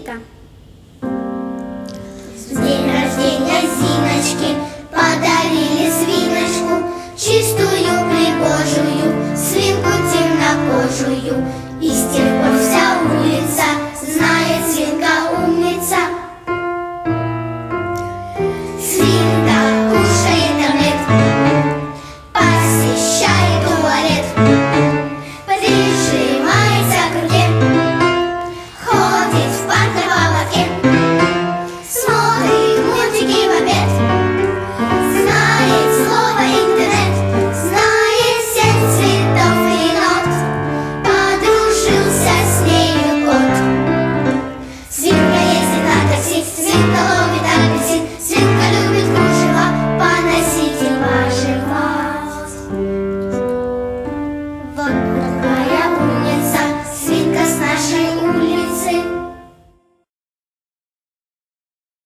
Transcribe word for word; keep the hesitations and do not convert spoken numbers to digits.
Зинка. С день рождения Зиночки подарили свиночку, чистую, пригожую, свинку темнокожую.